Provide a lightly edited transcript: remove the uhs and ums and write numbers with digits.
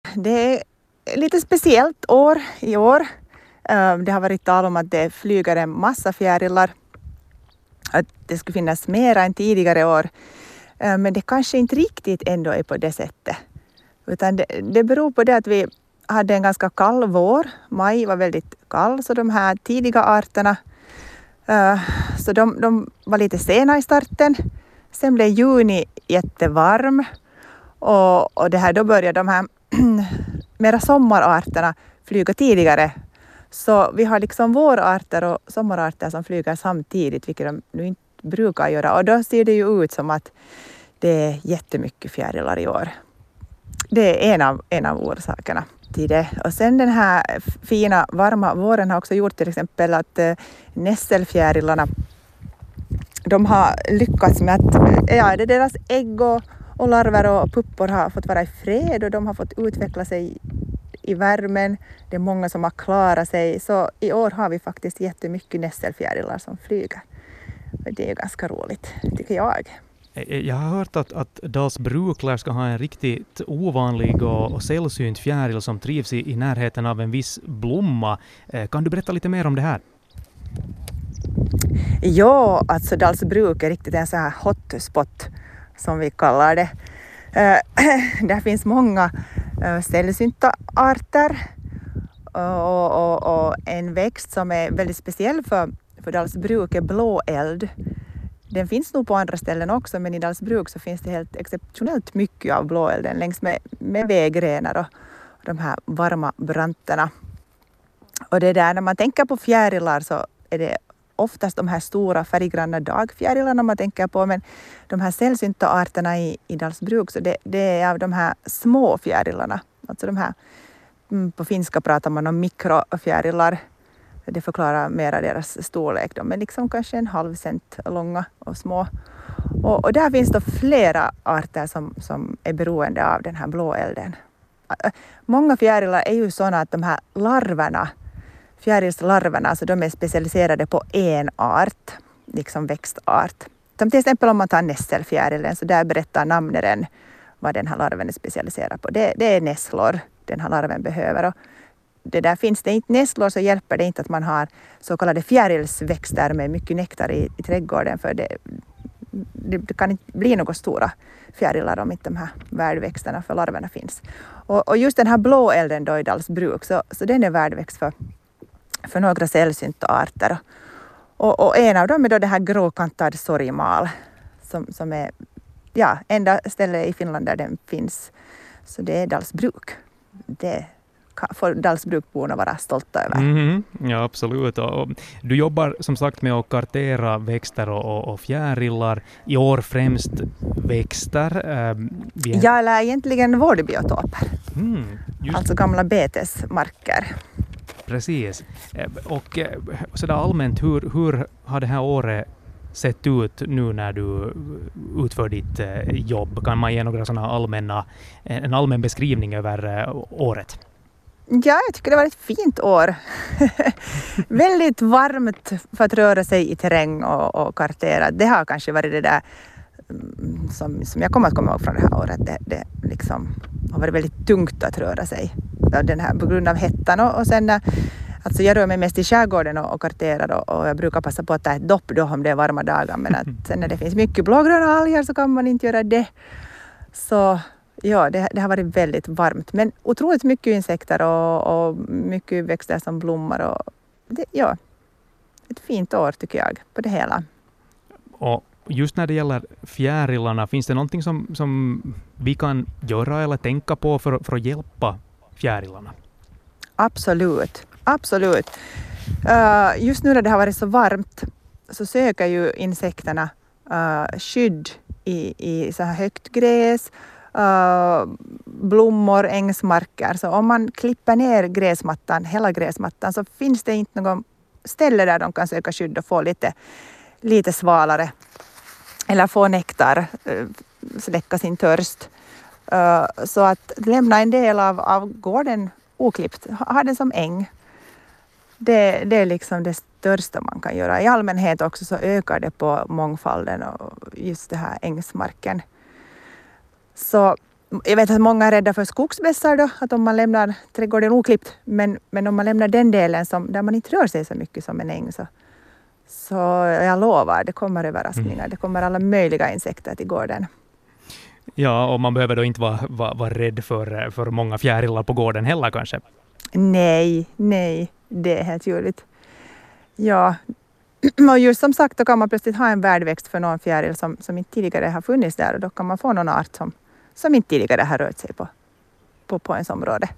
Det är lite speciellt år i år. Det har varit tal om att det flyger en massa fjärilar. Att det skulle finnas mer än tidigare år. Men det kanske inte riktigt ändå är på det sättet. Utan det beror på det att vi hade en ganska kall vår. Maj var väldigt kall, så de här tidiga arterna så de var lite sena i starten. Sen blev juni jättevarm och det här, då började de här mera sommararterna flyga tidigare. Så vi har liksom vårarter och sommararter som flyger samtidigt, vilket de nu inte brukar göra. Och då ser det ju ut som att det är jättemycket fjärilar i år. Det är en av orsakerna till det. Och sen den här fina varma våren har också gjort till exempel att nässelfjärilarna, de har lyckats med att det är deras ägg och larver och puppor har fått vara i fred och de har fått utveckla sig i värmen. Det är många som har klarat sig. Så i år har vi faktiskt jättemycket nässelfjärilar som flyger. Det är ju ganska roligt, tycker jag. Jag har hört att Dals-Bruk ska ha en riktigt ovanlig och sällsynt fjäril som trivs i närheten av en viss blomma. Kan du berätta lite mer om det här? Ja, alltså Dals-Bruk är riktigt en sån här hotspot som vi kallar det. Där finns många sällsynta arter och en växt som är väldigt speciell för Dals-Bruk är blåeld. Den finns nog på andra ställen också, men i Dals-Bruk så finns det helt exceptionellt mycket av blåelden längs med vägrenar och de här varma branterna. Och det där, när man tänker på fjärilar så är det oftast de här stora färggranna dagfjärilarna man tänker på, men de här sällsynta arterna i Dals-Bruk så det är av de här små fjärilarna. Alltså de här, på finska pratar man om mikrofjärilar. Det förklarar mera deras storlek. De är liksom kanske en halv cent långa och små. Och där finns det flera arter som är beroende av den här blåelden. Många fjärilar är ju sådana att de här larverna, fjärilslarverna, alltså de är specialiserade på en art, liksom växtart. Som till exempel om man tar nässelfjärilen, så där berättar namnaren vad den här larven är specialiserad på. Det är nässlor den här larven behöver. Och det där finns det inte nässlor så hjälper det inte att man har så kallade fjärilsväxter med mycket nektar i trädgården, för det kan inte bli några stora fjärilar om inte de här värdväxterna för larverna finns. Och just den här blåelden då i Dals-Bruk så den är värdväxt för några sällsynta arter. Och en av dem är då det här gråkantad sorgmal som är enda stället i Finland där den finns. Så det är Dals-Bruk. Det får Dals-Brukborna vara stolta över. Ja, absolut. Och du jobbar som sagt med att kartera växter och fjärilar. I år främst växter. Ja, eller egentligen vårdbiotoper. Alltså gamla betesmarker. Precis. Och sådär allmänt, hur har det här året sett ut nu när du utför ditt jobb? Kan man ge några sådana en allmän beskrivning över året? Ja, jag tycker det var ett fint år. Väldigt varmt för att röra sig i terräng och kartera. Det har kanske varit det där som jag kommer att komma ihåg från det här året. Det liksom har varit väldigt tungt att röra sig. Den här, på grund av hettan och sen alltså jag rör mig mest i skärgården och karterar och jag brukar passa på att ta ett dopp då om det är varma dagar. Men att sen när det finns mycket blågröna alger så kan man inte göra det. Så ja, det har varit väldigt varmt. Men otroligt mycket insekter och mycket växter som blommar. Och ett fint år tycker jag på det hela. Och just när det gäller fjärilarna, finns det någonting som vi kan göra eller tänka på för att hjälpa fjärilarna? Absolut. Just nu när det har varit så varmt så söker ju insekterna skydd i så här högt gräs, blommor, ängsmarker. Så om man klipper ner hela gräsmattan så finns det inte någon ställe där de kan söka skydd och få lite svalare eller få nektar, släcka sin törst. Så att lämna en del av gården oklippt, ha den som äng. Det är liksom det största man kan göra. I allmänhet också så ökar det på mångfalden och just det här ängsmarken. Så Jag vet att många är rädda för skogsbässar då, att om man lämnar trädgården oklippt, men om man lämnar den delen där man inte rör sig så mycket som en äng, så jag lovar, det kommer överraskningar. Det kommer alla möjliga insekter till gården. Ja, och man behöver då inte vara rädd för många fjärilar på gården heller kanske. Nej, det är helt ljuvligt. Ja, och just som sagt, då kan man plötsligt ha en värdväxt för någon fjäril som inte tidigare har funnits där, och då kan man få någon art som inte tidigare har rört sig på ens område.